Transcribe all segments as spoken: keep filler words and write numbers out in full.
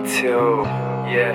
Until, yeah.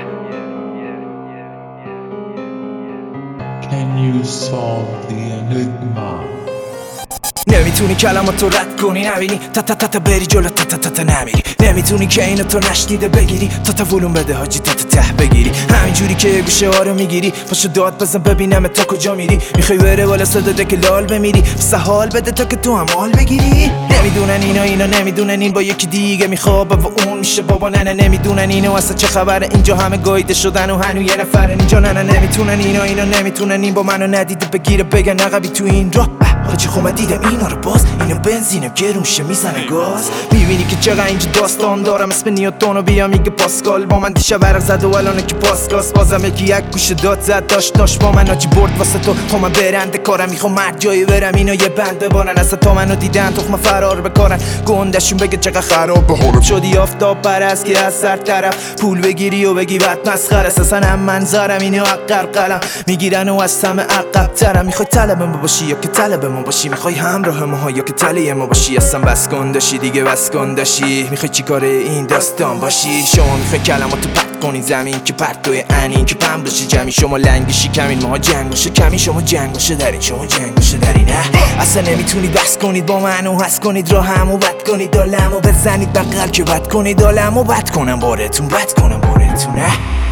Can you solve the enigma? نمیتونی کلماتو رد کنی نبینی تا تا تا تا بری جلو تا تا تا تا نمیری نمیتونی که اینو تو نشنیده بگیری تا تا ولوم بده حاجی تا تا ته بگیری همینجوری که گوشه ها رو میگیری پاشو داد بزن ببینم تا کجا میری میخوای بره بالا صدا که لال بمیری بسه حال بده تا که تو هم حال بگیری نمیدونن اینا اینا نمیدونن این با یکی دیگه میخوابه و اون میشه بابا نه نه نمیدونن اینو اصلا چه خبره اینجا همه گاییده شدن و هنو یه نفرن اینجا نه نه نمیتونن اینا اینا نمیتونن این با منو ندیده بگیره بگن عقبی تو این راه حاجی خب من دیدم اینا رو باز اینو بنزینم گرون شه میزنه گاز میبینی که چقدر اینجا داستان دارم اسم نیوتونو بیا میگه پاسکال با من دیشب ورق زد و الانه که پاسکاس بازم یکی یک گوشه داد زد داشت داشت با من آجی برد واسه تو خب من برنده کارم میخوام مرد جایی برم اینا یه بند ببارن اصلا تا منو دیدن تخم فرار بکارن گندشون بگه چقدر خراب به حالم شدی آفتاب پرست که از سر طرف پول بگیری و بگی بعد مسخره اساسا هم منظرم اینو عقر قلم میگیرن و از همه عقب ترم میخوای طلب ما باشی یا که طلب ما باشی میخوای همراه ما یا که طلب ما باشی اصلا بس کن داشی دیگه بس کن داشی میخوای چیکار این داستان باشی شما میخوای کلماتو پرت کنی زمین که پرتوی انین که پم باشی جمعی شما لنگشی کمین ماها جنگوشه کمی شما جنگوشه دارین شما جنگوشه دارین نه اصلا نمیتونید بس کنید با منو حس کنید راه همو بد کنید دالمو بزنید بغل که بد کنید دالمو بد کنم بارتون بد کنم بارتون نه